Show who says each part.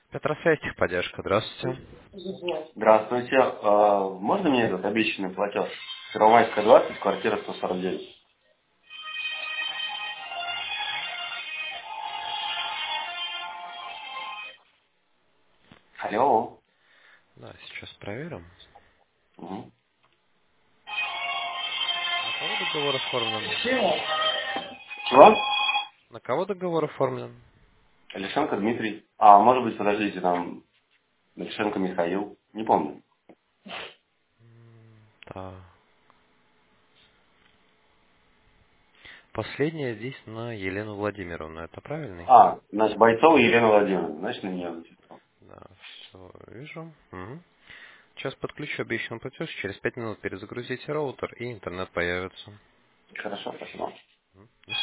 Speaker 1: Петросвязь, техподдержка, здравствуйте.
Speaker 2: Здравствуйте. Можно мне этот обещанный платеж? Первомайская 20, квартира 149. Алло.
Speaker 1: Да, сейчас проверим.
Speaker 2: Мгм.
Speaker 1: На кого договор оформлен?
Speaker 2: Чего?
Speaker 1: На кого договор оформлен?
Speaker 2: Алишенко Дмитрий. А, может быть, подождите, там Алишенко Михаил. Не помню.
Speaker 1: Да. Последняя здесь на Елену Владимировну. Это правильный?
Speaker 2: А, значит, Бойцова Елена Владимировна. Значит, на нее написал.
Speaker 1: Да, все, вижу. Мгм. Сейчас подключу обещанный платеж. Через 5 минут перезагрузите роутер и интернет появится.
Speaker 2: Хорошо, спасибо.
Speaker 1: До